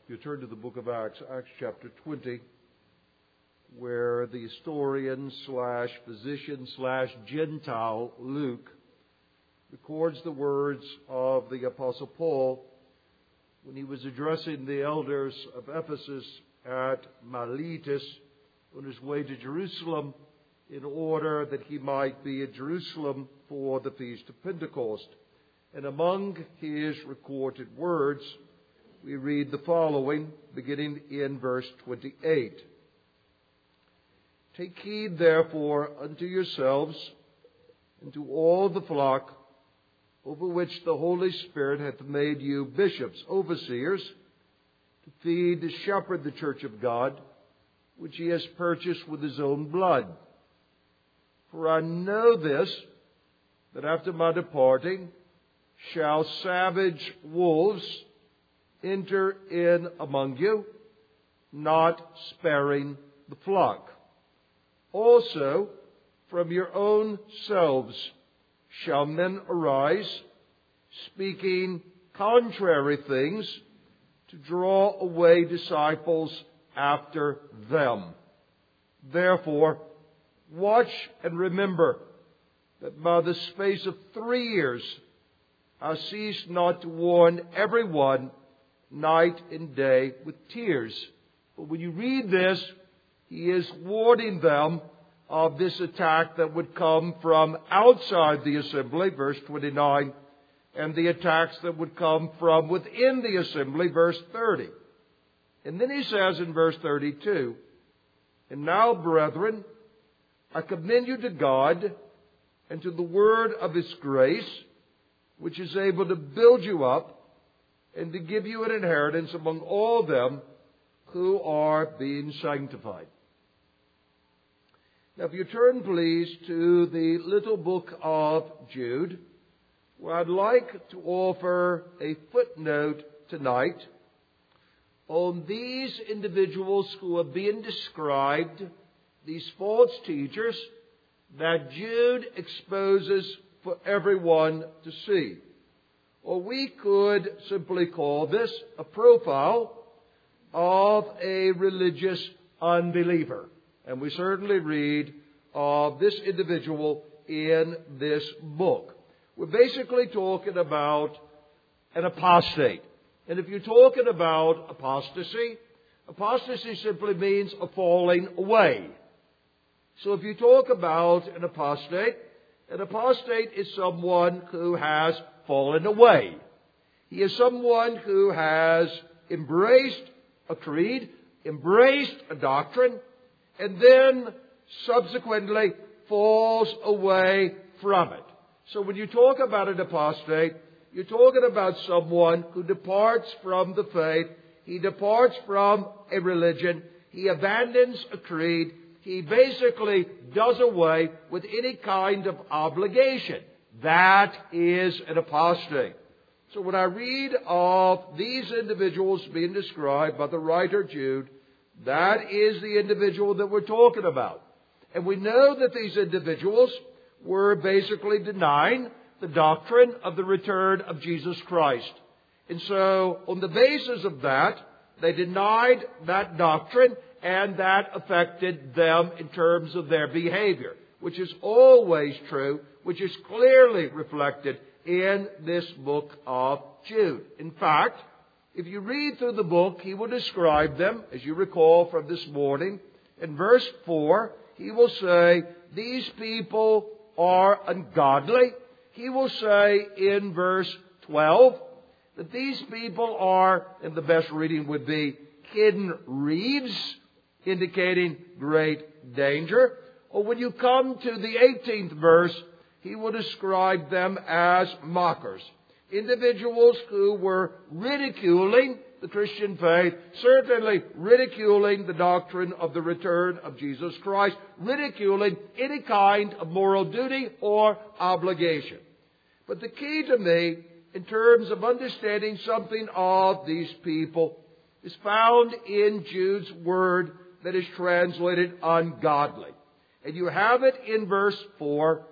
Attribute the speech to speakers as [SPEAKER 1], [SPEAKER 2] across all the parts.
[SPEAKER 1] You turn to the book of Acts, Acts chapter 20, where the historian slash physician slash Gentile Luke records the words of the Apostle Paul when he was addressing the elders of Ephesus at Miletus on his way to Jerusalem in order that he might be at Jerusalem for the Feast of Pentecost. And among his recorded words, we read the following, beginning in verse 28. Take heed, therefore, unto yourselves and to all the flock over which the Holy Spirit hath made you bishops, overseers, to feed and shepherd the church of God, which he has purchased with his own blood. For I know this, that after my departing shall savage wolves enter in among you, not sparing the flock. Also, from your own selves shall men arise, speaking contrary things, to draw away disciples after them. Therefore, watch and remember that by the space of 3 years I cease not to warn everyone night and day with tears. But when you read this, he is warning them of this attack that would come from outside the assembly, verse 29, and the attacks that would come from within the assembly, verse 30. And then he says in verse 32, And now, brethren, I commend you to God and to the word of his grace, which is able to build you up and to give you an inheritance among all them who are being sanctified. Now, if you turn, please, to the little book of Jude, where I'd like to offer a footnote tonight on these individuals who are being described, these false teachers, that Jude exposes for everyone to see. Or we could simply call this a profile of a religious unbeliever. And we certainly read of this individual in this book. We're basically talking about an apostate. And if you're talking about apostasy, apostasy simply means a falling away. So if you talk about an apostate is someone who has fallen away. He is someone who has embraced a creed, embraced a doctrine, and then subsequently falls away from it. So when you talk about an apostate, you're talking about someone who departs from the faith. He departs from a religion. He abandons a creed. He basically does away with any kind of obligation. That is an apostate. So when I read of these individuals being described by the writer Jude, that is the individual that we're talking about. And we know that these individuals were basically denying the doctrine of the return of Jesus Christ. And so on the basis of that, they denied that doctrine, and that affected them in terms of their behavior, which is always true, which is clearly reflected in this book of Jude. In fact, if you read through the book, he will describe them, as you recall from this morning. In verse 4, he will say, these people are ungodly. He will say in verse 12 that these people are, and the best reading would be, hidden reeds, indicating great danger. Or when you come to the 18th verse, he will describe them as mockers. Individuals who were ridiculing the Christian faith, certainly ridiculing the doctrine of the return of Jesus Christ, ridiculing any kind of moral duty or obligation. But the key to me, in terms of understanding something of these people, is found in Jude's word that is translated ungodly. And you have it in verse 4,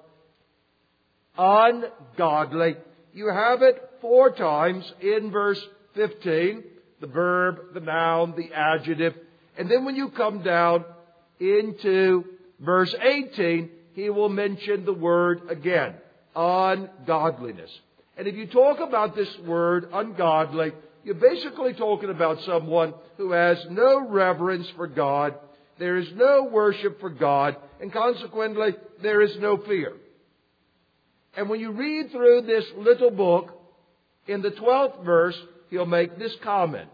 [SPEAKER 1] ungodly. You have it 4 times in verse 15, the verb, the noun, the adjective. And then when you come down into verse 18, he will mention the word again, ungodliness. And if you talk about this word, ungodly, you're basically talking about someone who has no reverence for God. There is no worship for God, and consequently, there is no fear. And when you read through this little book, in the 12th verse, he'll make this comment.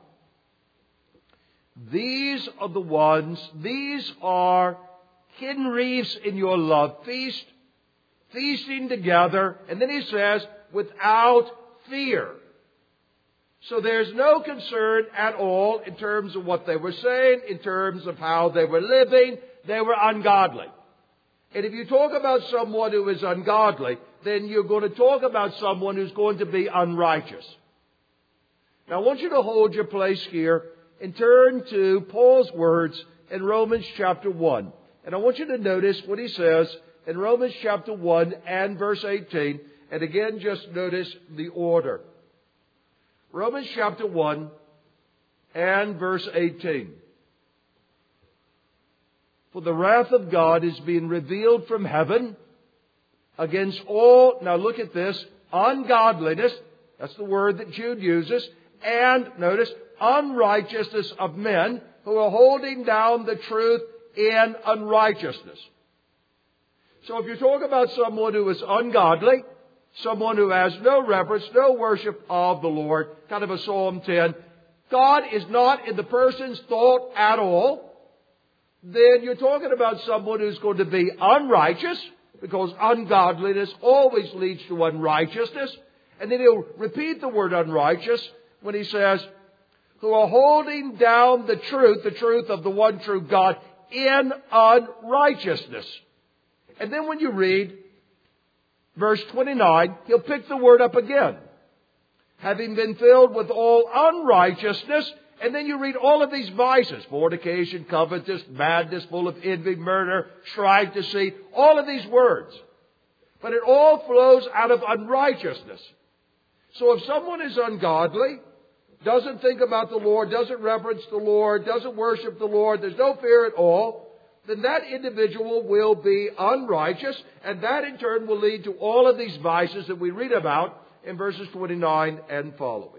[SPEAKER 1] These are the ones, these are hidden reefs in your love feast, feasting together, and then he says, without fear. So there's no concern at all in terms of what they were saying, in terms of how they were living. They were ungodly. And if you talk about someone who is ungodly, then you're going to talk about someone who's going to be unrighteous. Now I want you to hold your place here and turn to Paul's words in Romans chapter 1. And I want you to notice what he says in Romans chapter 1 and verse 18. And again, just notice the order. Romans chapter 1 and verse 18. For the wrath of God is being revealed from heaven against all, now look at this, ungodliness, that's the word that Jude uses, and notice, unrighteousness of men who are holding down the truth in unrighteousness. So if you talk about someone who is ungodly, someone who has no reverence, no worship of the Lord, kind of a Psalm 10, God is not in the person's thought at all, then you're talking about someone who's going to be unrighteous, because ungodliness always leads to unrighteousness. And then he'll repeat the word unrighteous when he says, who are holding down the truth of the one true God in unrighteousness. And then when you read verse 29, he'll pick the word up again. Having been filled with all unrighteousness. And then you read all of these vices. Fornication, covetous, madness, full of envy, murder, strife, deceit. All of these words. But it all flows out of unrighteousness. So if someone is ungodly, doesn't think about the Lord, doesn't reverence the Lord, doesn't worship the Lord, there's no fear at all, then that individual will be unrighteous, and that in turn will lead to all of these vices that we read about in verses 29 and following.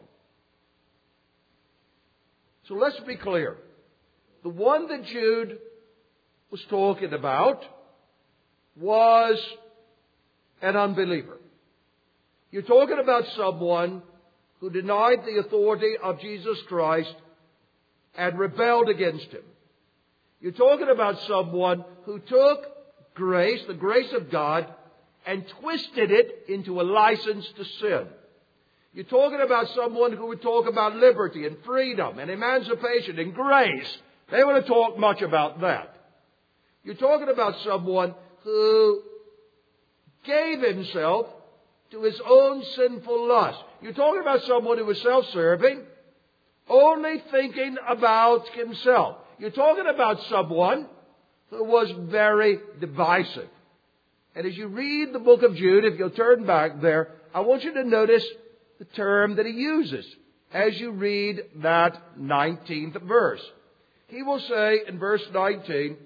[SPEAKER 1] So let's be clear. The one that Jude was talking about was an unbeliever. You're talking about someone who denied the authority of Jesus Christ and rebelled against Him. You're talking about someone who took grace, the grace of God, and twisted it into a license to sin. You're talking about someone who would talk about liberty and freedom and emancipation and grace. They would have talked much about that. You're talking about someone who gave himself to his own sinful lust. You're talking about someone who was self-serving, only thinking about himself. You're talking about someone who was very divisive. And as you read the book of Jude, if you'll turn back there, I want you to notice the term that he uses as you read that 19th verse. He will say in verse 19,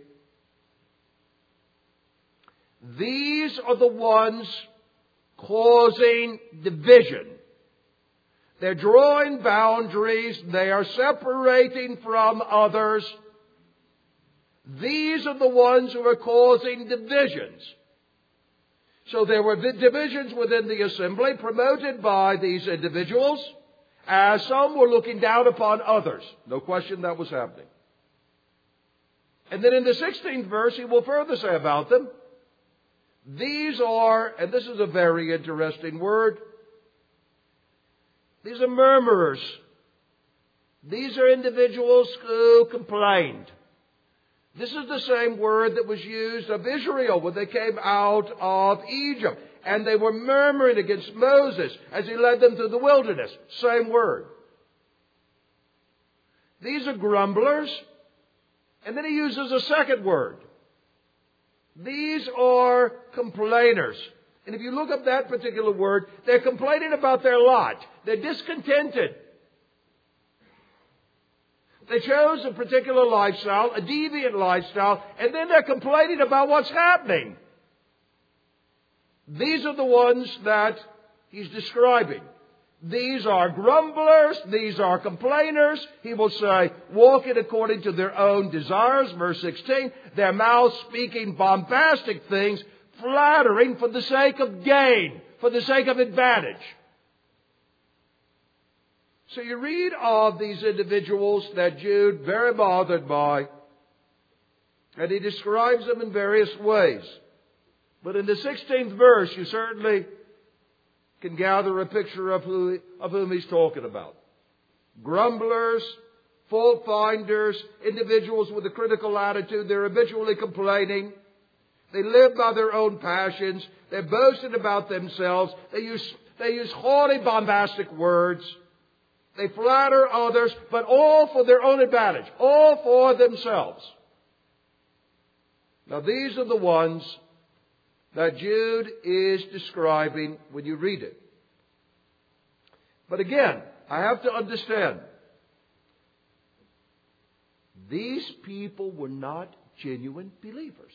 [SPEAKER 1] these are the ones causing division. They're drawing boundaries. They are separating from others. These are the ones who are causing divisions. So there were divisions within the assembly promoted by these individuals, as some were looking down upon others. No question that was happening. And then in the 16th verse, he will further say about them, these are, and this is a very interesting word, these are murmurers. These are individuals who complained. This is the same word that was used of Israel when they came out of Egypt. And they were murmuring against Moses as he led them through the wilderness. Same word. These are grumblers. And then he uses a second word. These are complainers. And if you look up that particular word, they're complaining about their lot. They're discontented. They chose a particular lifestyle, a deviant lifestyle, and then they're complaining about what's happening. These are the ones that he's describing. These are grumblers. These are complainers. He will say, walking according to their own desires. Verse 16, their mouths speaking bombastic things, flattering for the sake of gain, for the sake of advantage. So you read of these individuals that Jude very bothered by, and he describes them in various ways. But in the 16th verse, you certainly can gather a picture of whom he's talking about. Grumblers, fault finders, individuals with a critical attitude. They're habitually complaining. They live by their own passions. They're boasting about themselves. They use haughty, bombastic words. They flatter others, but all for their own advantage, all for themselves. Now these are the ones that Jude is describing when you read it. But again, I have to understand, these people were not genuine believers.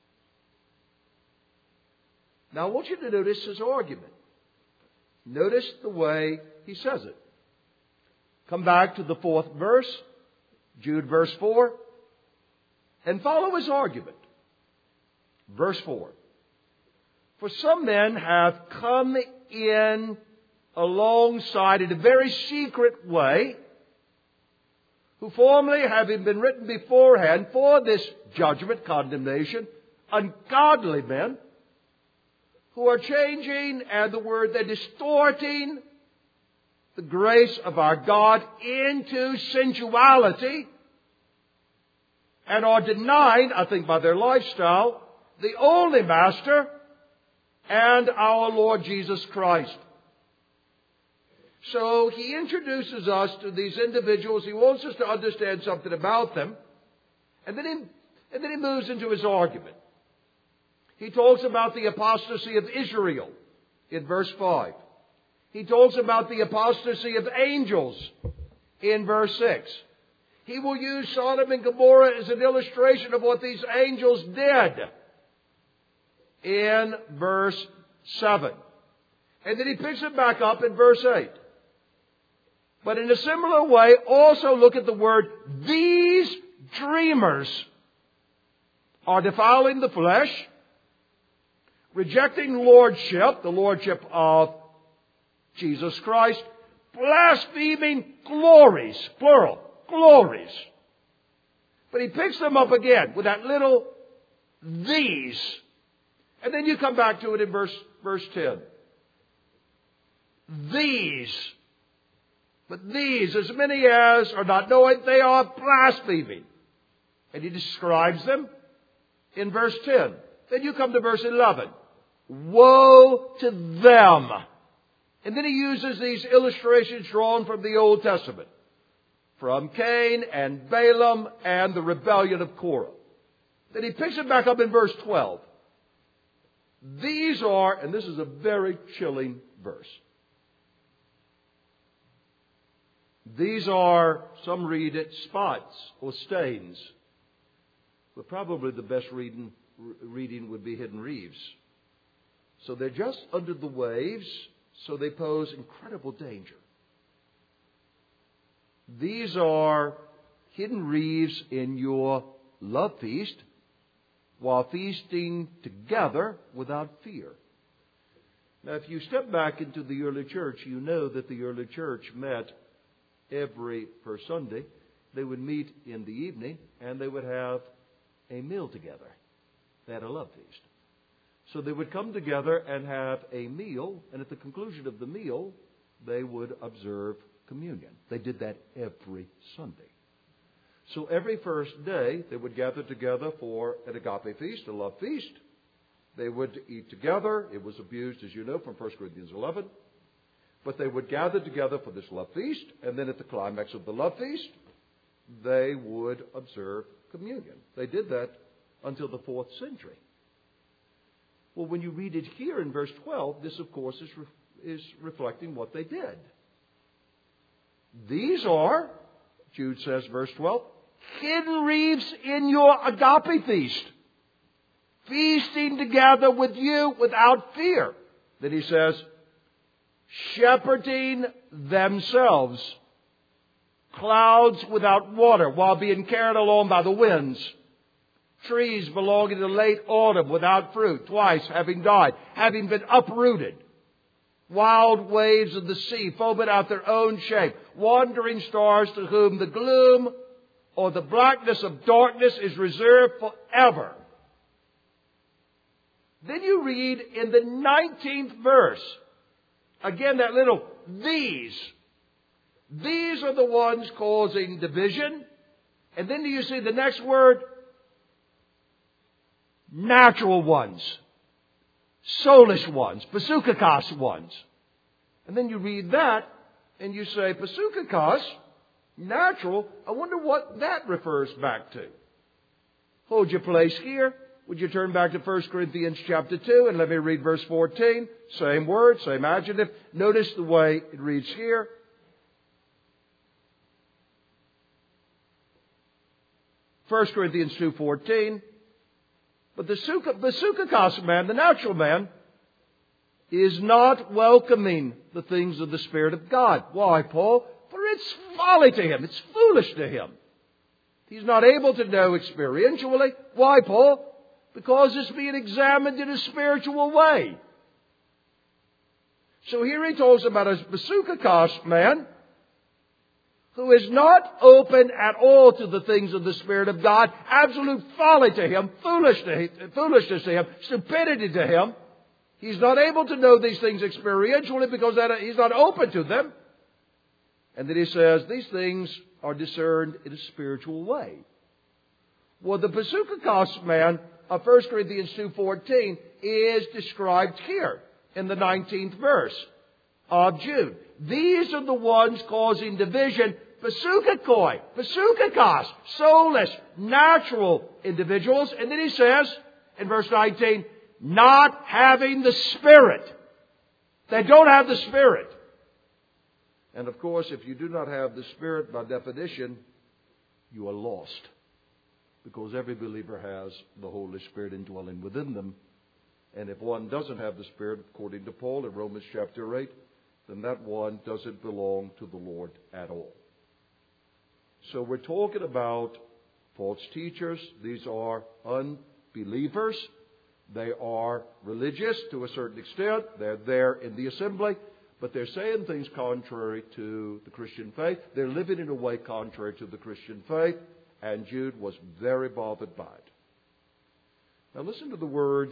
[SPEAKER 1] Now I want you to notice his argument. Notice the way he says it. Come back to the 4th verse, Jude verse 4, and follow his argument. Verse 4. For some men have come in alongside in a very secret way, who formerly, having been written beforehand for this judgment, condemnation, ungodly men, who are changing, and the word, they're distorting the grace of our God into sensuality, and are denying, I think by their lifestyle, the only Master and our Lord Jesus Christ. So he introduces us to these individuals. He wants us to understand something about them. And then he moves into his argument. He talks about the apostasy of Israel in verse 5. He talks about the apostasy of angels in verse 6. He will use Sodom and Gomorrah as an illustration of what these angels did in verse 7. And then he picks it back up in verse 8. But in a similar way, also look at the word, these dreamers are defiling the flesh, rejecting lordship, the lordship of Jesus Christ, blaspheming glories, plural, glories. But he picks them up again with that little these. And then you come back to it in verse 10. These. But these, as many as are not knowing, they are blaspheming. And he describes them in verse 10. Then you come to verse 11. Woe to them. And then he uses these illustrations drawn from the Old Testament. From Cain and Balaam and the rebellion of Korah. Then he picks it back up in verse 12. These are, and this is a very chilling verse. These are, some read it, spots or stains. But probably the best reading would be hidden reefs. So they're just under the waves, so they pose incredible danger. These are hidden reefs in your love feast, while feasting together without fear. Now, if you step back into the early church, you know that the early church met every first Sunday. They would meet in the evening, and they would have a meal together. They had a love feast. So they would come together and have a meal, and at the conclusion of the meal, they would observe communion. They did that every Sunday. So every first day, they would gather together for an agape feast, a love feast. They would eat together. It was abused, as you know, from 1 Corinthians 11. But they would gather together for this love feast, and then at the climax of the love feast, they would observe communion. They did that until the 4th century. Well, when you read it here in verse 12, this, of course, is reflecting what they did. These are Jude says, verse 12, hidden reefs in your agape feast, feasting together with you without fear. Then he says, shepherding themselves, clouds without water, while being carried along by the winds, trees belonging to late autumn without fruit, twice having died, having been uprooted, wild waves of the sea, foaming out their own shape, wandering stars to whom the gloom or the blackness of darkness is reserved forever. Then you read in the 19th verse, again that little these. These are the ones causing division. And then do you see the next word? Natural ones. Soulish ones. Pasukakos ones. And then you read that and you say, Pasukakos, natural, I wonder what that refers back to. Hold your place here. Would you turn back to 1 Corinthians chapter 2 and let me read verse 14. Same word, same adjective. Notice the way it reads here. 1 Corinthians 2:14. But the Pasukakos man, the natural man, is not welcoming the things of the Spirit of God. Why, Paul? For it's folly to him. It's foolish to him. He's not able to know experientially. Why, Paul? Because it's being examined in a spiritual way. So here he talks about a Pasukakos man who is not open at all to the things of the Spirit of God. Absolute folly to him, foolishness to him, stupidity to him. He's not able to know these things experientially because he's not open to them. And then he says these things are discerned in a spiritual way. Well, the Pasukakos man of 1 Corinthians 2:14 is described here in the 19th verse of Jude. These are the ones causing division, Pasukakoi, Pasukakos, soulless, natural individuals. And then he says in verse 19, not having the Spirit. They don't have the Spirit. And of course, if you do not have the Spirit, by definition, you are lost. Because every believer has the Holy Spirit indwelling within them. And if one doesn't have the Spirit, according to Paul in Romans chapter 8, then that one doesn't belong to the Lord at all. So we're talking about false teachers. These are unbelievers. They are religious to a certain extent. They're there in the assembly. But they're saying things contrary to the Christian faith. They're living in a way contrary to the Christian faith. And Jude was very bothered by it. Now listen to the words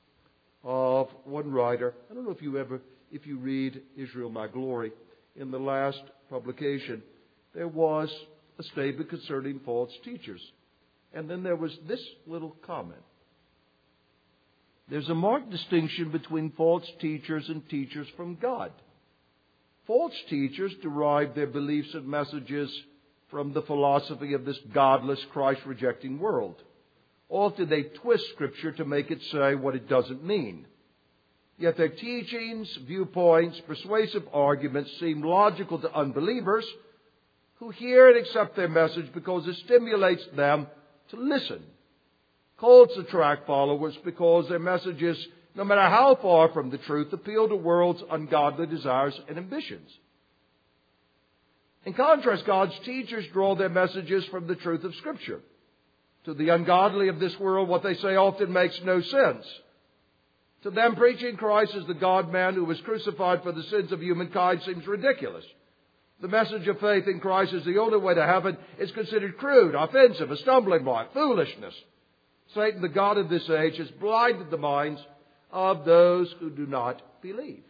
[SPEAKER 1] of one writer. I don't know if you read Israel My Glory, in the last publication, there was a statement concerning false teachers. And then there was this little comment. There's a marked distinction between false teachers and teachers from God. False teachers derive their beliefs and messages from the philosophy of this godless, Christ-rejecting world. Often they twist Scripture to make it say what it doesn't mean. Yet their teachings, viewpoints, persuasive arguments seem logical to unbelievers who hear and accept their message because it stimulates them to listen. Cults attract followers because their messages, no matter how far from the truth, appeal to the world's ungodly desires and ambitions. In contrast, God's teachers draw their messages from the truth of Scripture. To the ungodly of this world, what they say often makes no sense. To them, preaching Christ as the God-man who was crucified for the sins of humankind seems ridiculous. The message of faith in Christ as the only way to heaven is considered crude, offensive, a stumbling block, foolishness. Satan, the god of this age, has blinded the minds of those who do not believe.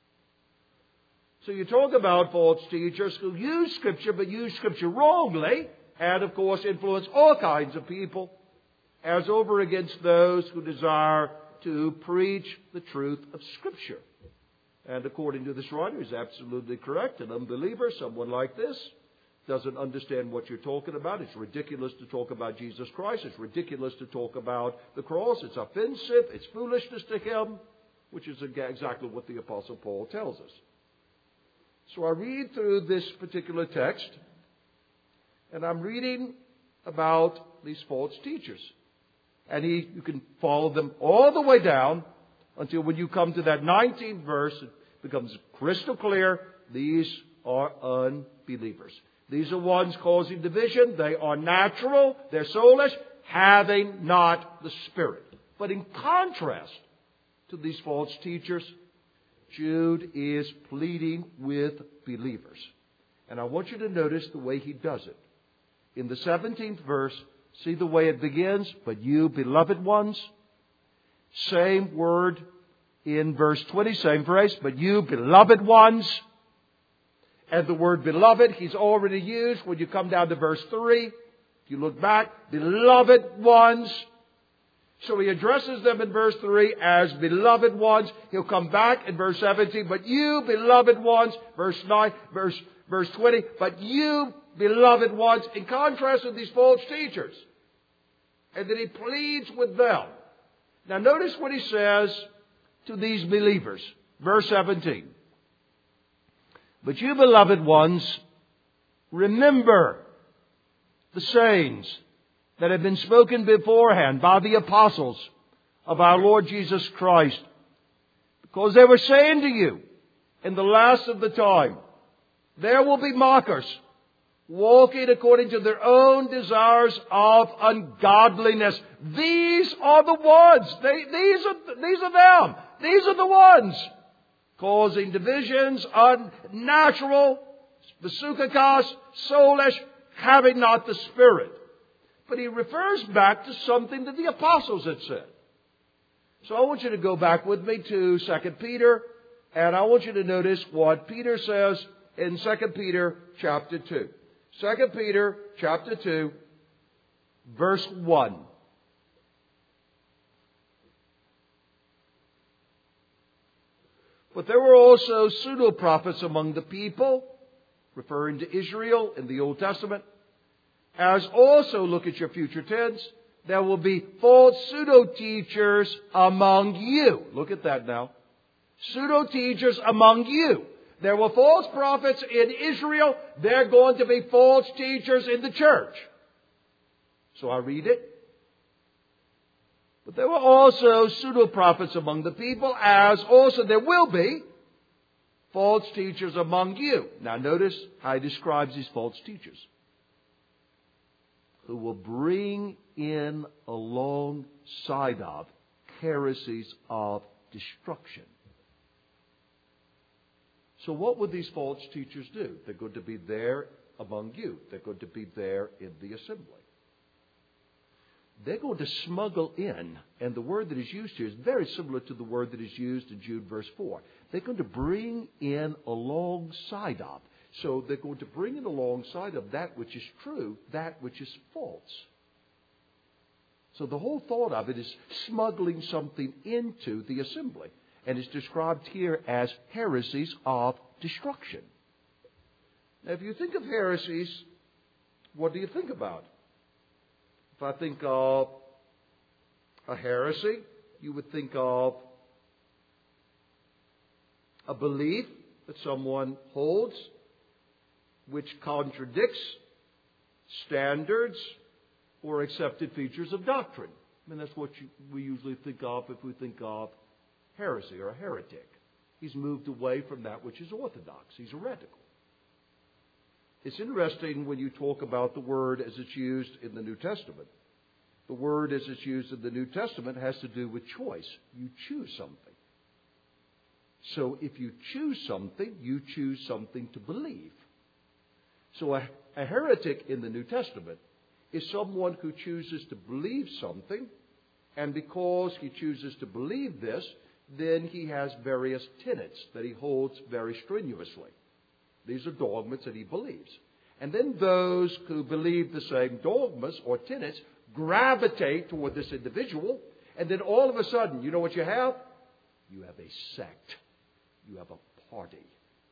[SPEAKER 1] So you talk about false teachers who use Scripture, but use Scripture wrongly, and of course influence all kinds of people, as over against those who desire to preach the truth of Scripture. And according to this writer, he's absolutely correct. An unbeliever, someone like this, doesn't understand what you're talking about. It's ridiculous to talk about Jesus Christ. It's ridiculous to talk about the cross. It's offensive. It's foolishness to him, which is exactly what the Apostle Paul tells us. So I read through this particular text, And I'm reading about these false teachers. And you can follow them all the way down until when you come to that 19th verse, it becomes crystal clear. These are unbelievers. These are ones causing division. They are natural. They're soulish, having not the Spirit. But in contrast to these false teachers, Jude is pleading with believers. And I want you to notice the way he does it. In the 17th verse, see the way it begins? But you, beloved ones. Same word in verse 20, same phrase. But you, beloved ones. And the word beloved, he's already used when you come down to verse 3. If you look back, beloved ones. So he addresses them in verse 3 as beloved ones. He'll come back in verse 17. But you, beloved ones. Verse 9, verse 20. But you, beloved ones. In contrast with these false teachers. And then he pleads with them. Now notice what he says to these believers. Verse 17. But you, beloved ones, remember the sayings that have been spoken beforehand by the apostles of our Lord Jesus Christ. Because they were saying to you, in the last of the time, there will be mockers, walking according to their own desires of ungodliness. These are the ones. These are them. These are the ones causing divisions, unnatural, spasukakos, soulish, having not the Spirit. But he refers back to something that the apostles had said. So I want you to go back with me to 2 Peter, and I want you to notice what Peter says in 2 Peter chapter 2. 2 Peter chapter 2, verse 1. But there were also pseudo-prophets among the people, referring to Israel in the Old Testament. As also, look at your future tense, there will be false pseudo-teachers among you. Look at that now. Pseudo-teachers among you. There were false prophets in Israel. They're going to be false teachers in the church. So I read it. But there were also pseudo-prophets among the people, as also there will be false teachers among you. Now notice how he describes these false teachers. Who will bring in alongside of heresies of destruction. So what would these false teachers do? They're going to be there among you. They're going to be there in the assembly. They're going to smuggle in, and the word that is used here is very similar to the word that is used in Jude verse 4. They're going to bring in alongside of. So they're going to bring in alongside of that which is true, that which is false. So the whole thought of it is smuggling something into the assembly. And it's described here as heresies of destruction. Now, if you think of heresies, what do you think about? If I think of a heresy, you would think of a belief that someone holds which contradicts standards or accepted features of doctrine. I mean, that's what we usually think of if we think of heresy or a heretic. He's moved away from that which is orthodox. He's heretical. It's interesting when you talk about the word as it's used in the New Testament. The word as it's used in the New Testament has to do with choice. You choose something. So if you choose something, you choose something to believe. So a heretic in the New Testament is someone who chooses to believe something, and because he chooses to believe this, then he has various tenets that he holds very strenuously. These are dogmas that he believes. And then those who believe the same dogmas or tenets gravitate toward this individual, and then all of a sudden, you know what you have? You have a sect. You have a party.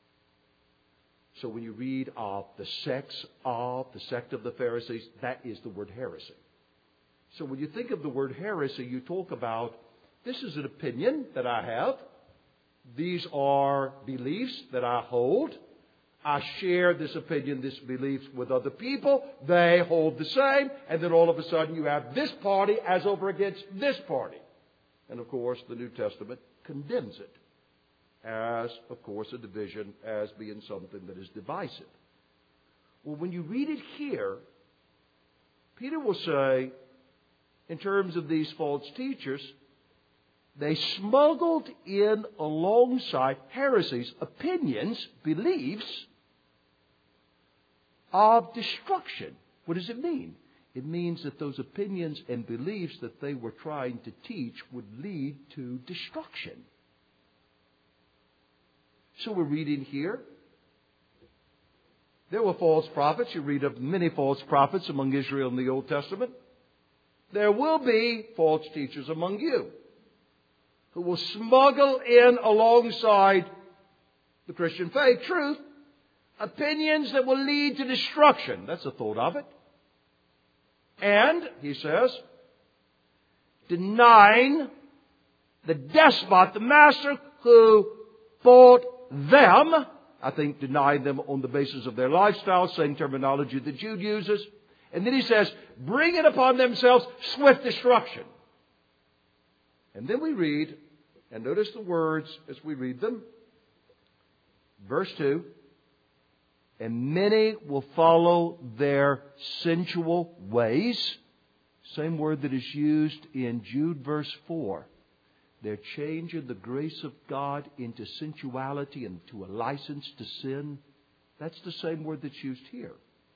[SPEAKER 1] So when you read of the sect of the Pharisees, that is the word heresy. So when you think of the word heresy, you talk about, this is an opinion that I have. These are beliefs that I hold. I share this opinion, this belief with other people. They hold the same. And then all of a sudden you have this party as over against this party. And of course the New Testament condemns it as, of course, a division, as being something that is divisive. Well, when you read it here, Peter will say, in terms of these false teachers, they smuggled in alongside heresies, opinions, beliefs of destruction. What does it mean? It means that those opinions and beliefs that they were trying to teach would lead to destruction. So we're reading here. There were false prophets. You read of many false prophets among Israel in the Old Testament. There will be false teachers among you who will smuggle in alongside the Christian faith, truth, opinions that will lead to destruction. That's the thought of it. And, he says, denying the despot, the master who bought them, I think denying them on the basis of their lifestyle, same terminology that Jude uses. And then he says, bring it upon themselves swift destruction. And then we read, and notice the words as we read them. Verse 2, and many will follow their sensual ways. Same word that is used in Jude verse 4. They're changing the grace of God into sensuality and to a license to sin. That's the same word that's used here.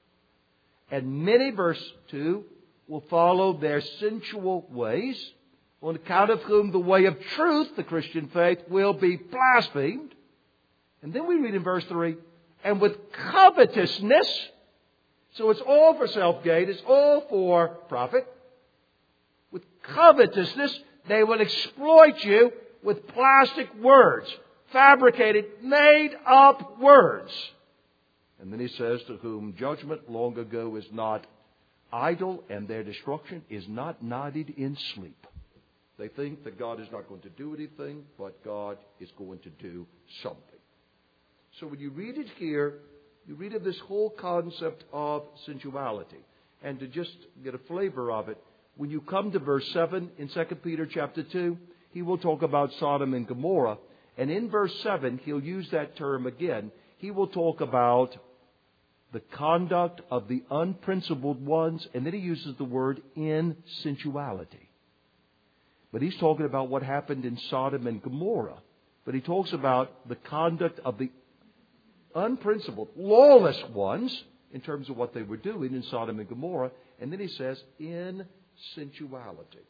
[SPEAKER 1] And many, verse 2, will follow their sensual ways, on account of whom the way of truth, the Christian faith, will be blasphemed. And then we read in verse 3, and with covetousness, so it's all for self-gain, it's all for profit. With covetousness, they will exploit you with plastic words, fabricated, made up words. And then he says, to whom judgment long ago is not idle, and their destruction is not nodded in sleep. They think that God is not going to do anything, but God is going to do something. So when you read it here, you read of this whole concept of sensuality. And to just get a flavor of it, when you come to verse 7 in 2 Peter chapter 2, he will talk about Sodom and Gomorrah. And in verse 7, he'll use that term again. He will talk about the conduct of the unprincipled ones, and then he uses the word in sensuality. But he's talking about what happened in Sodom and Gomorrah. But he talks about the conduct of the unprincipled, lawless ones in terms of what they were doing in Sodom and Gomorrah. And then he says, in sensuality.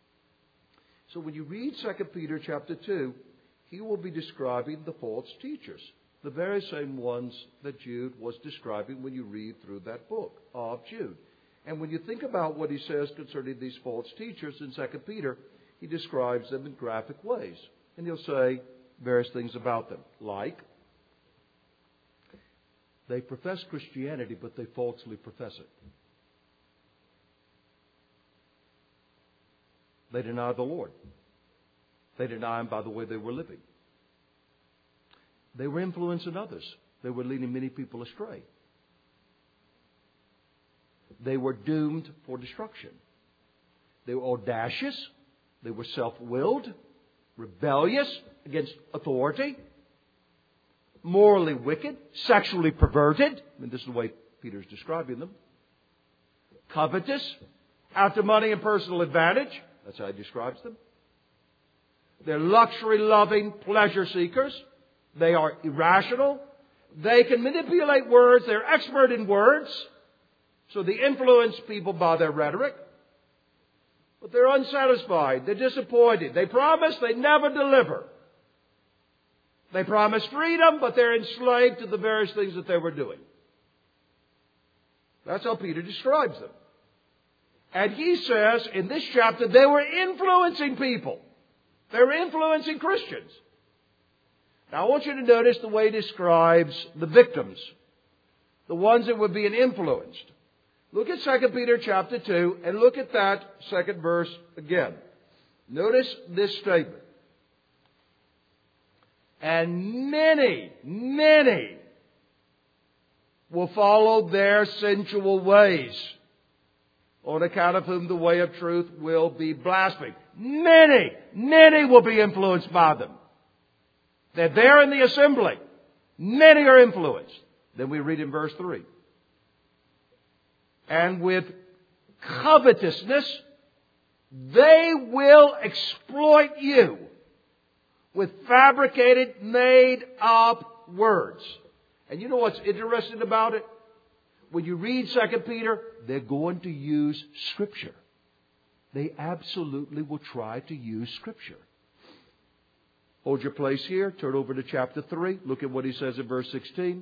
[SPEAKER 1] So when you read 2 Peter chapter 2, he will be describing the false teachers, the very same ones that Jude was describing when you read through that book of Jude. And when you think about what he says concerning these false teachers in 2 Peter, he describes them in graphic ways. And he'll say various things about them, like they profess Christianity, but they falsely profess it. They deny the Lord. They deny Him by the way they were living. They were influencing others. They were leading many people astray. They were doomed for destruction. They were audacious. They were self-willed, rebellious against authority, morally wicked, sexually perverted. And this is the way Peter's describing them. Covetous, after money and personal advantage. That's how he describes them. They're luxury-loving pleasure seekers. They are irrational. They can manipulate words. They're expert in words. So they influence people by their rhetoric. But they're unsatisfied. They're disappointed. They promise, they never deliver. They promise freedom, but they're enslaved to the various things that they were doing. That's how Peter describes them. And he says in this chapter, they were influencing people. They were influencing Christians. Now I want you to notice the way he describes the victims, the ones that were being influenced. Look at 2 Peter chapter 2 and look at that second verse again. Notice this statement. And many will follow their sensual ways, on account of whom the way of truth will be blasphemed. Many will be influenced by them. They're there in the assembly. Many are influenced. Then we read in verse 3. And with covetousness, they will exploit you with fabricated, made-up words. And you know what's interesting about it? When you read 2 Peter, they're going to use Scripture. They absolutely will try to use Scripture. Hold your place here. Turn over to chapter 3. Look at what he says in verse 16.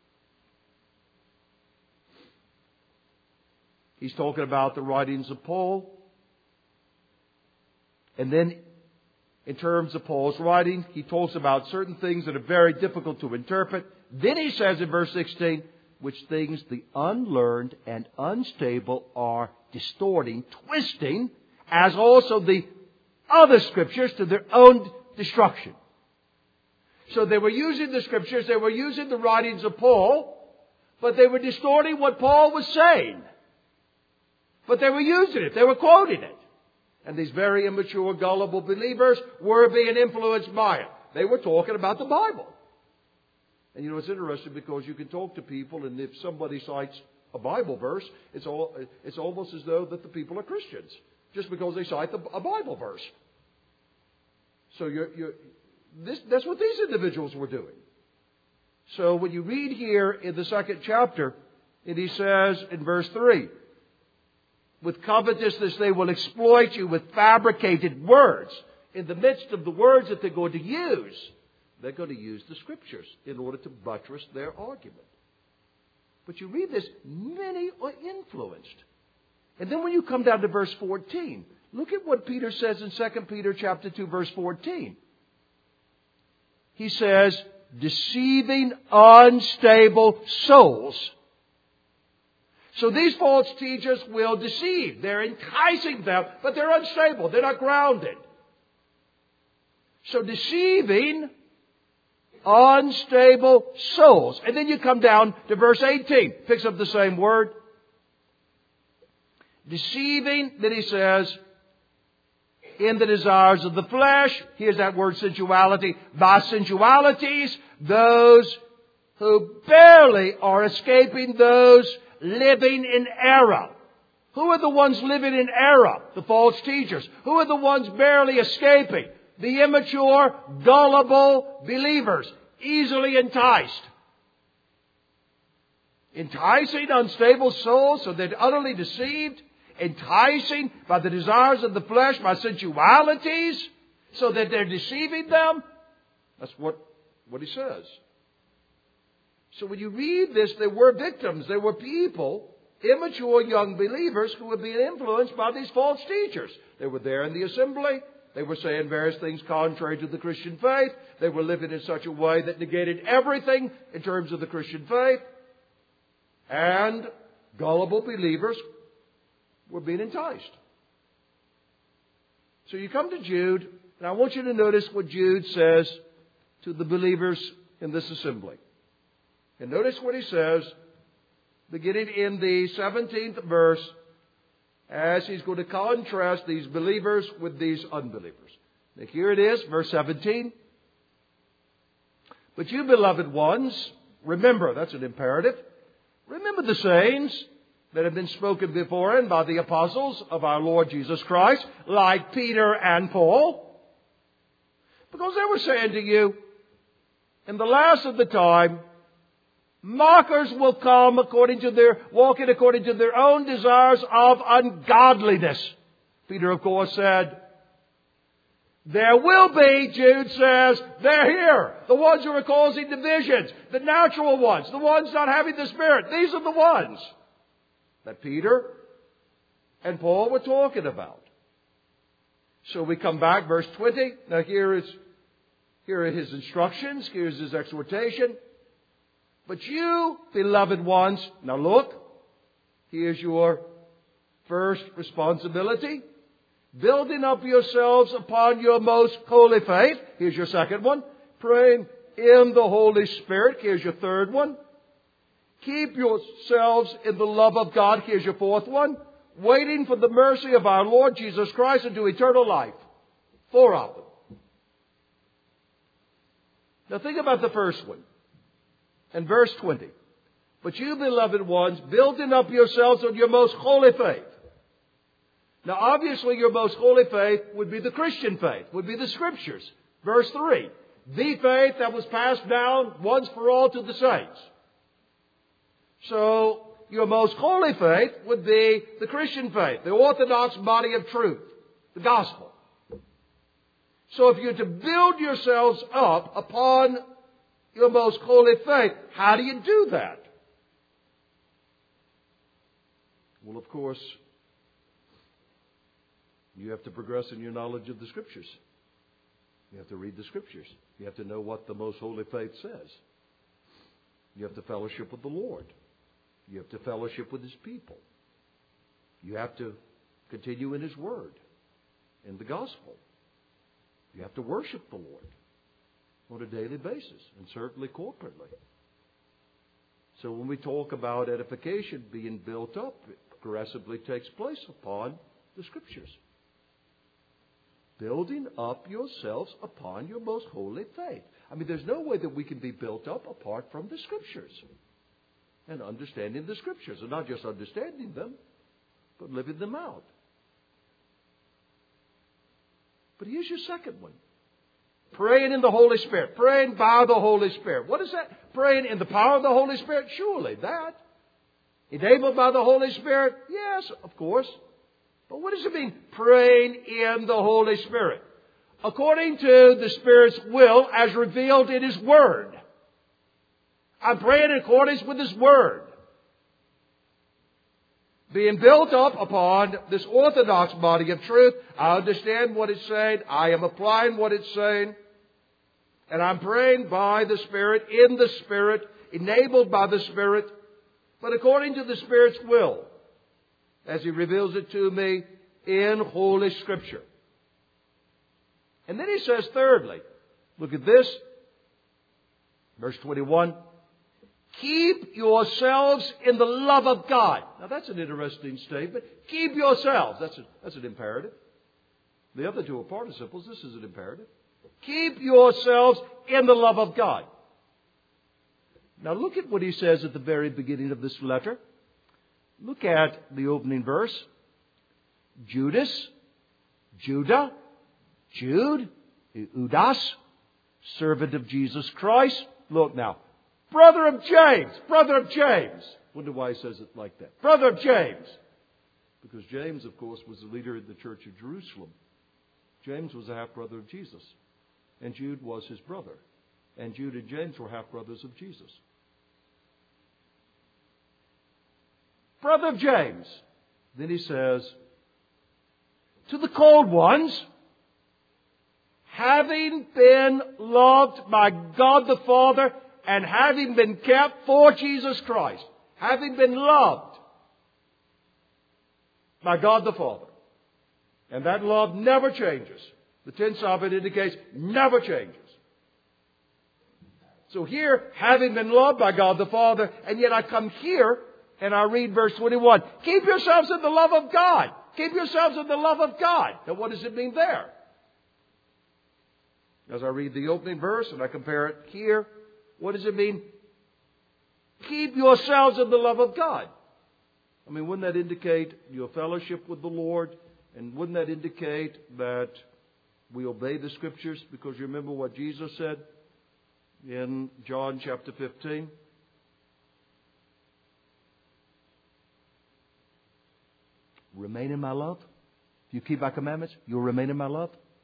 [SPEAKER 1] He's talking about the writings of Paul. And then, in terms of Paul's writing, he talks about certain things that are very difficult to interpret. Then he says in verse 16, which things the unlearned and unstable are distorting, twisting, as also the other Scriptures to their own destruction. So they were using the Scriptures, they were using the writings of Paul, but they were distorting what Paul was saying. But they were using it, they were quoting it. And these very immature, gullible believers were being influenced by it. They were talking about the Bible. And you know, it's interesting because you can talk to people, and if somebody cites a Bible verse, it's almost as though that the people are Christians, just because they cite a Bible verse. So that's what these individuals were doing. So when you read here in the 2nd chapter, and he says in verse 3, with covetousness they will exploit you with fabricated words. In the midst of the words that they're going to use, they're going to use the Scriptures in order to buttress their argument. But you read this, many are influenced. And then when you come down to verse 14, look at what Peter says in 2 Peter chapter 2, verse 14. He says, deceiving unstable souls. So these false teachers will deceive. They're enticing them, but they're unstable. They're not grounded. So deceiving unstable souls. And then you come down to verse 18. Picks up the same word. Deceiving, then he says, in the desires of the flesh. Here's that word sensuality. By sensualities, those who barely are escaping those living in error. Who are the ones living in error? The false teachers. Who are the ones barely escaping? The immature, gullible believers. Easily enticed. Enticing unstable souls so they're utterly deceived. Enticing by the desires of the flesh, by sensualities, so that they're deceiving them. That's what he says. So when you read this, there were victims. There were people, immature young believers, who were being influenced by these false teachers. They were there in the assembly. They were saying various things contrary to the Christian faith. They were living in such a way that negated everything in terms of the Christian faith. And gullible believers were being enticed. So you come to Jude, and I want you to notice what Jude says to the believers in this assembly. And notice what he says, beginning in the 17th verse, as he's going to contrast these believers with these unbelievers. Now here it is, verse 17. But you, beloved ones, remember, that's an imperative, remember the sayings that have been spoken beforehand by the apostles of our Lord Jesus Christ, like Peter and Paul. Because they were saying to you, in the last of the time, mockers will come walking according to their own desires of ungodliness. Peter, of course, said, there will be, Jude says, they're here. The ones who are causing divisions, the natural ones, the ones not having the Spirit. These are the ones that Peter and Paul were talking about. So we come back, verse 20. Now here are his instructions. Here's his exhortation. But you, beloved ones, now look, here's your first responsibility. Building up yourselves upon your most holy faith. Here's your second one. Praying in the Holy Spirit. Here's your third one. Keep yourselves in the love of God. Here's your fourth one. Waiting for the mercy of our Lord Jesus Christ into eternal life. 4 of them. Now think about the first one. In verse 20. But you, beloved ones, building up yourselves on your most holy faith. Now obviously your most holy faith would be the Christian faith, would be the Scriptures. Verse 3. The faith that was passed down once for all to the saints. So your most holy faith would be the Christian faith, the orthodox body of truth, the gospel. So if you're to build yourselves up upon your most holy faith, how do you do that? Well, of course, you have to progress in your knowledge of the Scriptures. You have to read the Scriptures. You have to know what the most holy faith says. You have to fellowship with the Lord. You have to fellowship with His people. You have to continue in His Word, in the gospel. You have to worship the Lord on a daily basis, and certainly corporately. So when we talk about edification being built up, it progressively takes place upon the Scriptures. Building up yourselves upon your most holy faith. I mean, there's no way that we can be built up apart from the Scriptures. And understanding the Scriptures. And not just understanding them, but living them out. But here's your second one. Praying in the Holy Spirit. Praying by the Holy Spirit. What is that? Praying in the power of the Holy Spirit? Surely that. Enabled by the Holy Spirit? Yes, of course. But what does it mean, praying in the Holy Spirit? According to the Spirit's will as revealed in His Word. I'm praying in accordance with His Word. Being built up upon this orthodox body of truth. I understand what it's saying. I am applying what it's saying. And I'm praying by the Spirit, in the Spirit, enabled by the Spirit, but according to the Spirit's will, as He reveals it to me in Holy Scripture. And then He says, thirdly, look at this, verse 21, keep yourselves in the love of God. Now that's an interesting statement. Keep yourselves. That's an imperative. The other two are participles. This is an imperative. Keep yourselves in the love of God. Now look at what he says at the very beginning of this letter. Look at the opening verse. Judas, Judah, Jude, Judas, servant of Jesus Christ. Look now. Brother of James. Brother of James. Wonder why he says it like that. Brother of James. Because James, of course, was the leader of the Church of Jerusalem. James was a half-brother of Jesus. And Jude was his brother. And Jude and James were half-brothers of Jesus. Brother of James. Then he says, to the called ones, having been loved by God the Father, and having been kept for Jesus Christ. Having been loved by God the Father. And that love never changes. The tense of it indicates never changes. So here, having been loved by God the Father, and yet I come here and I read verse 21. Keep yourselves in the love of God. Keep yourselves in the love of God. Now what does it mean there? As I read the opening verse and I compare it here, what does it mean? Keep yourselves in the love of God. I mean, wouldn't that indicate your fellowship with the Lord? And wouldn't that indicate that we obey the Scriptures? Because you remember what Jesus said in John chapter 15? Remain in my love. If you keep my commandments, you'll remain in my love.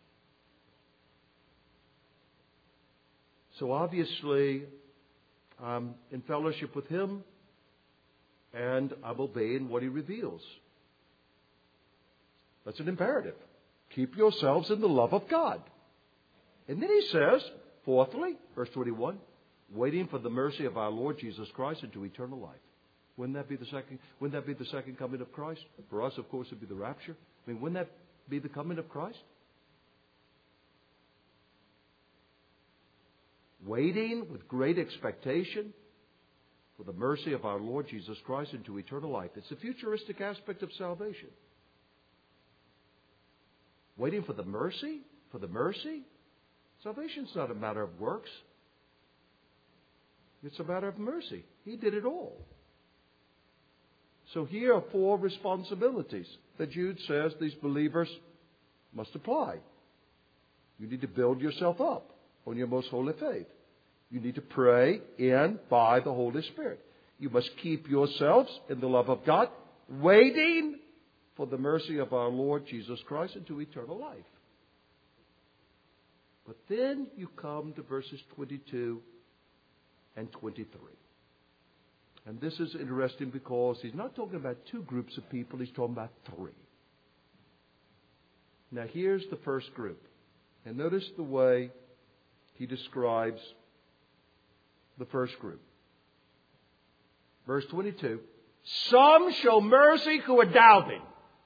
[SPEAKER 1] So obviously, I'm in fellowship with Him, and I'm obeying what He reveals. That's an imperative. Keep yourselves in the love of God. And then he says, fourthly, verse 21, waiting for the mercy of our Lord Jesus Christ into eternal life. Wouldn't that be the second coming of Christ? For us, of course, it would be the rapture. I mean, wouldn't that be the coming of Christ? Waiting with great expectation for the mercy of our Lord Jesus Christ into eternal life. It's the futuristic aspect of salvation. Waiting for the mercy? For the mercy? Salvation's not a matter of works. It's a matter of mercy. He did it all. So here are 4 responsibilities that Jude says these believers must apply. You need to build yourself up on your most holy faith. You need to pray in by the Holy Spirit. You must keep yourselves in the love of God, waiting for the mercy of our Lord Jesus Christ into eternal life. But then you come to verses 22 and 23. And this is interesting because he's not talking about 2 groups of people, he's talking about 3. Now here's the first group. And notice the way he describes the first group. Verse 22. Some show mercy who are doubting.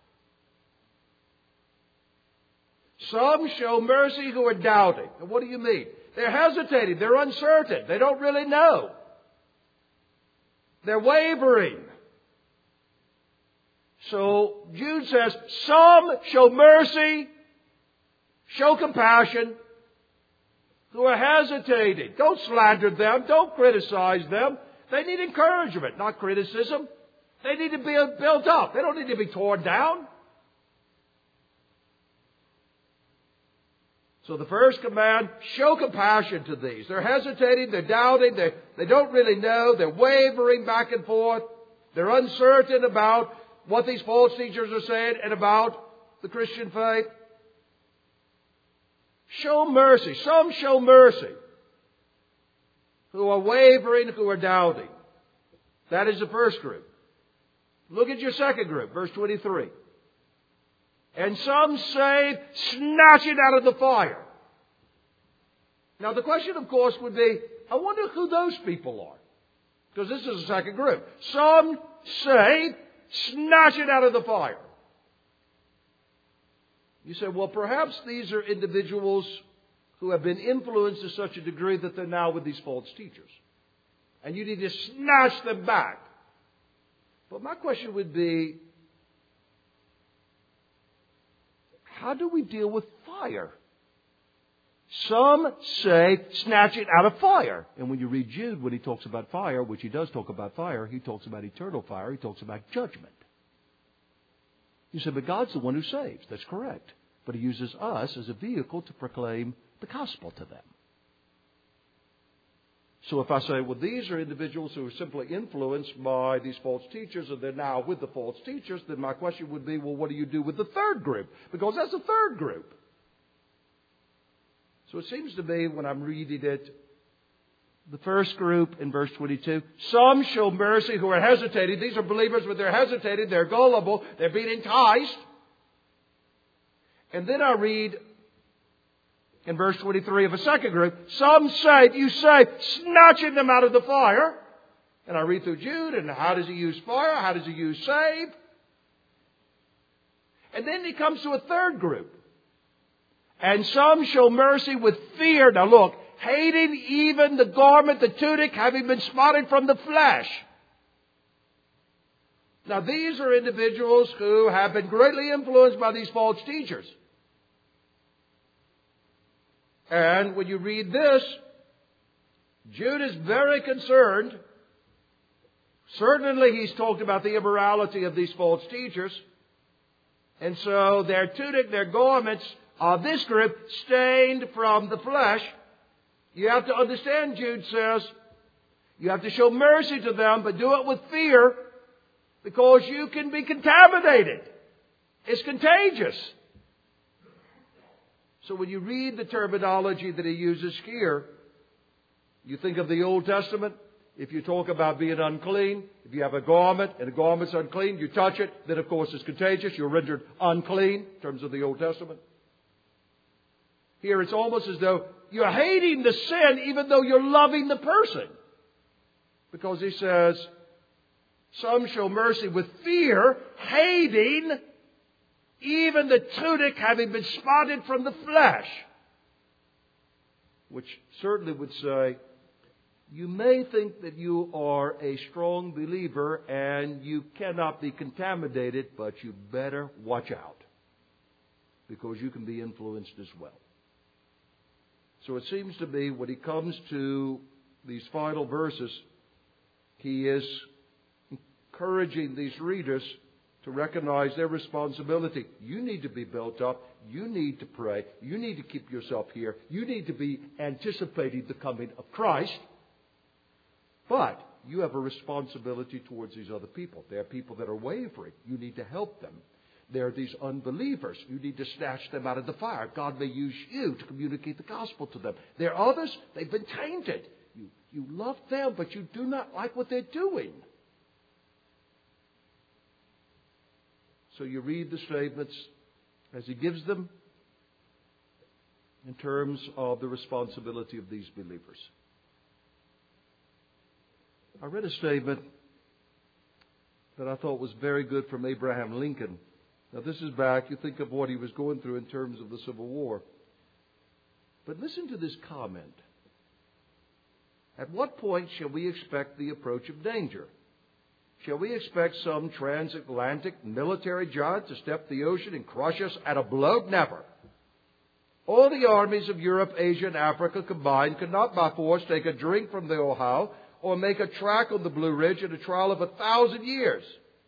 [SPEAKER 1] Some show mercy who are doubting. And what do you mean? They're hesitating. They're uncertain. They don't really know. They're wavering. So Jude says, some show mercy, show compassion, who are hesitating. Don't slander them. Don't criticize them. They need encouragement, not criticism. They need to be built up. They don't need to be torn down. So the first command, show compassion to these. They're hesitating, they're doubting, they don't really know, they're wavering back and forth. They're uncertain about what these false teachers are saying and about the Christian faith. Show mercy. Some show mercy who are wavering, who are doubting. That is the first group. Look at your second group, verse 23. And some save, snatch it out of the fire. Now the question, of course, would be, I wonder who those people are. Because this is the second group. Some save, snatch it out of the fire. You say, well, perhaps these are individuals who have been influenced to such a degree that they're now with these false teachers. And you need to snatch them back. But my question would be, how do we deal with fire? Some say, snatch it out of fire. And when you read Jude, when he talks about fire, which he does talk about fire, he talks about eternal fire. He talks about judgment. You say, but God's the one who saves. That's correct. But he uses us as a vehicle to proclaim the gospel to them. So if I say, well, these are individuals who are simply influenced by these false teachers and they're now with the false teachers, then my question would be, well, what do you do with the third group? Because that's the third group. So it seems to me when I'm reading it, the first group in verse 22, some show mercy who are hesitating. These are believers, but they're hesitating. They're gullible. They're being enticed. And then I read in verse 23 of a second group, some save, you say, snatching them out of the fire. And I read through Jude, and how does he use fire? How does he use save? And then he comes to a third group. And some show mercy with fear. Now look, hating even the garment, the tunic, having been spotted from the flesh. Now these are individuals who have been greatly influenced by these false teachers. And when you read this, Jude is very concerned. Certainly he's talked about the immorality of these false teachers. And so their tunic, their garments of this group stained from the flesh. You have to understand, Jude says, you have to show mercy to them, but do it with fear because you can be contaminated. It's contagious. So when you read the terminology that he uses here, you think of the Old Testament. If you talk about being unclean, if you have a garment and the garment's unclean, you touch it, then of course it's contagious. You're rendered unclean in terms of the Old Testament. Here it's almost as though you're hating the sin even though you're loving the person. Because he says, some show mercy with fear, hating even the tunic having been spotted from the flesh. Which certainly would say You may think that you are a strong believer and you cannot be contaminated, but you better watch out, because you can be influenced as well. So it seems to me when he comes to these final verses, he is encouraging these readers to recognize their responsibility. You need to be built up. You need to pray. You need to keep yourself here. You need to be anticipating the coming of Christ. But you have a responsibility towards these other people. There are people that are wavering. You need to help them. There are these unbelievers. You need to snatch them out of the fire. God may use you to communicate the gospel to them. There are others, they've been tainted. You love them, but you do not like what they're doing. So you read the statements as he gives them in terms of the responsibility of these believers. I read a statement that I thought was very good from Abraham Lincoln. Now this is back, you think of what he was going through in terms of the Civil War. But listen to this comment. At what point shall we expect the approach of danger? Shall we expect some transatlantic military giant to step the ocean and crush us at a blow? Never. All the armies of Europe, Asia, and Africa combined could not by force take a drink from the Ohio or make a track on the Blue Ridge in a trial of 1,000 years.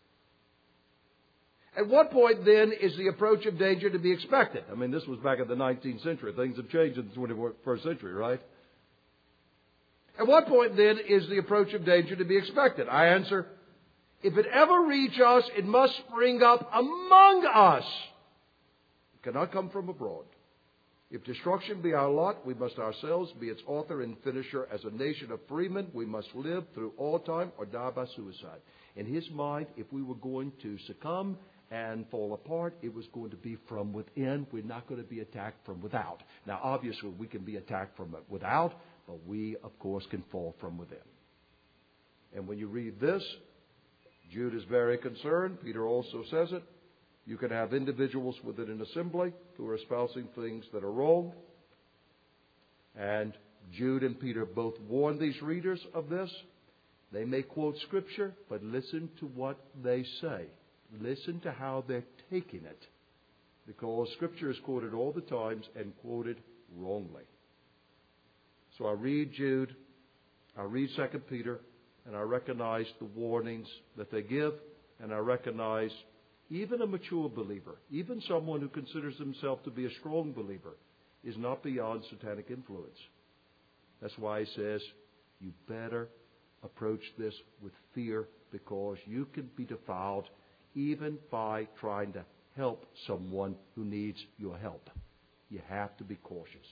[SPEAKER 1] At what point, then, is the approach of danger to be expected? I mean, this was back in the 19th century. Things have changed in the 21st century, right? At what point, then, is the approach of danger to be expected? I answer, if it ever reach us, it must spring up among us. It cannot come from abroad. If destruction be our lot, we must ourselves be its author and finisher. As a nation of freemen, we must live through all time or die by suicide. In his mind, if we were going to succumb and fall apart, it was going to be from within. We're not going to be attacked from without. Now, obviously, we can be attacked from without, but we, of course, can fall from within. And when you read this, Jude is very concerned. Peter also says it. You can have individuals within an assembly who are espousing things that are wrong. And Jude and Peter both warn these readers of this. They may quote Scripture, but listen to what they say. Listen to how they're taking it. Because Scripture is quoted all the times and quoted wrongly. So I read Jude, I read 2 Peter, and I recognize the warnings that they give, and I recognize even a mature believer, even someone who considers himself to be a strong believer, is not beyond satanic influence. That's why he says, you better approach this with fear, because you can be defiled even by trying to help someone who needs your help. You have to be cautious.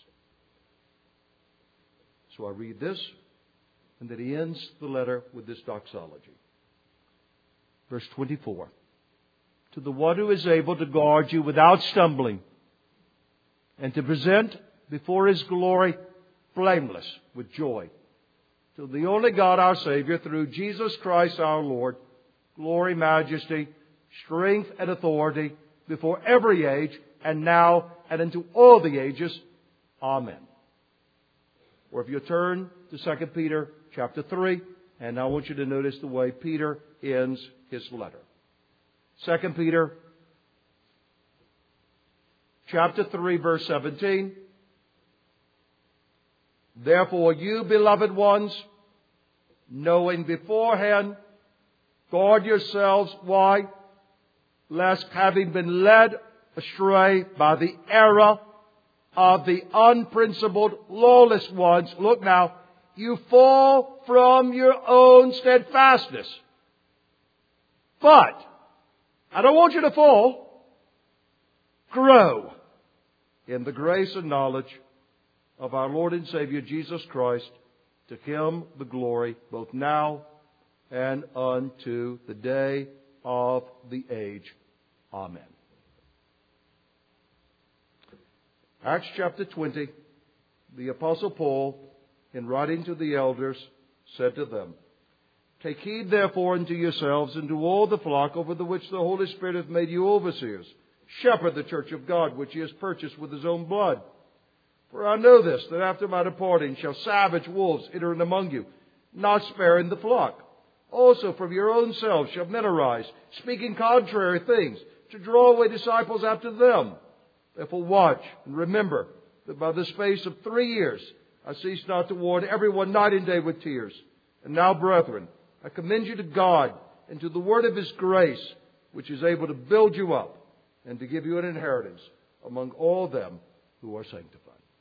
[SPEAKER 1] So I read this, and then he ends the letter with this doxology. Verse 24. To the one who is able to guard you without stumbling, and to present before His glory blameless with joy. To the only God our Savior, through Jesus Christ our Lord, glory, majesty, strength, and authority before every age, and now and into all the ages. Amen. Or if you turn to 2 Peter chapter 3, and I want you to notice the way Peter ends his letter. 2 Peter chapter 3, verse 17. Therefore, you beloved ones, knowing beforehand, guard yourselves. Why? Lest, having been led astray by the error of the unprincipled, lawless ones, look now, you fall from your own steadfastness. But I don't want you to fall. Grow in the grace and knowledge of our Lord and Savior Jesus Christ. To Him the glory both now and unto the day of the age. Amen. Acts chapter 20, the Apostle Paul, in writing to the elders, said to them, Take heed therefore unto yourselves and to all the flock over the which the Holy Spirit hath made you overseers. Shepherd the church of God, which He has purchased with His own blood. For I know this, that after my departing shall savage wolves enter in among you, not sparing the flock. Also from your own selves shall men arise, speaking contrary things, to draw away disciples after them. Therefore watch and remember that by the space of 3 years I cease not to warn everyone night and day with tears. And now, brethren, I commend you to God and to the word of His grace, which is able to build you up and to give you an inheritance among all them who are sanctified.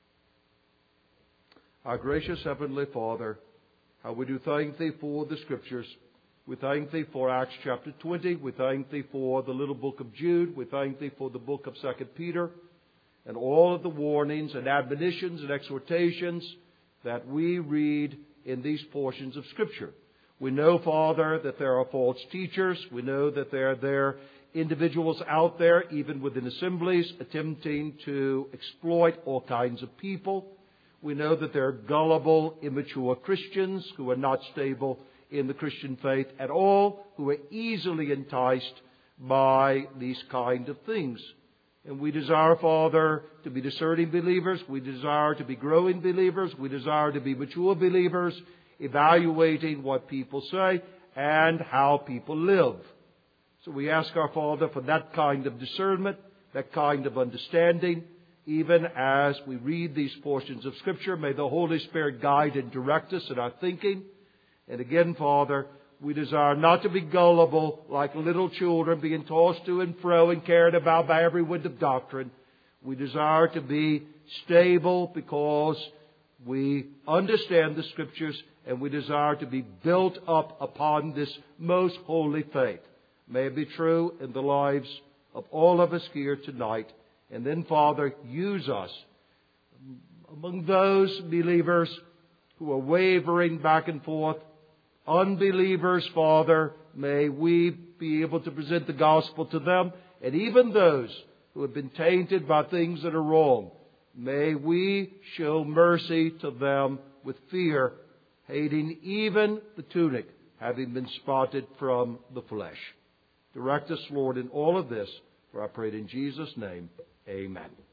[SPEAKER 1] Our gracious Heavenly Father, how we do thank Thee for the Scriptures. We thank Thee for Acts chapter 20. We thank Thee for the little book of Jude. We thank Thee for the book of 2 Peter and all of the warnings and admonitions and exhortations that we read in these portions of Scripture. We know, Father, that there are false teachers. We know that there are individuals out there, even within assemblies, attempting to exploit all kinds of people. We know that there are gullible, immature Christians who are not stable in the Christian faith at all, who are easily enticed by these kind of things. And we desire, Father, to be discerning believers. We desire to be growing believers. We desire to be mature believers, evaluating what people say and how people live. So we ask our Father for that kind of discernment, that kind of understanding. Even as we read these portions of Scripture, may the Holy Spirit guide and direct us in our thinking. And again, Father, we desire not to be gullible like little children being tossed to and fro and carried about by every wind of doctrine. We desire to be stable because we understand the Scriptures, and we desire to be built up upon this most holy faith. May it be true in the lives of all of us here tonight. And then, Father, use us among those believers who are wavering back and forth. Unbelievers, Father, may we be able to present the gospel to them. And even those who have been tainted by things that are wrong, may we show mercy to them with fear, hating even the tunic having been spotted from the flesh. Direct us, Lord, in all of this, for I pray it in Jesus' name. Amen.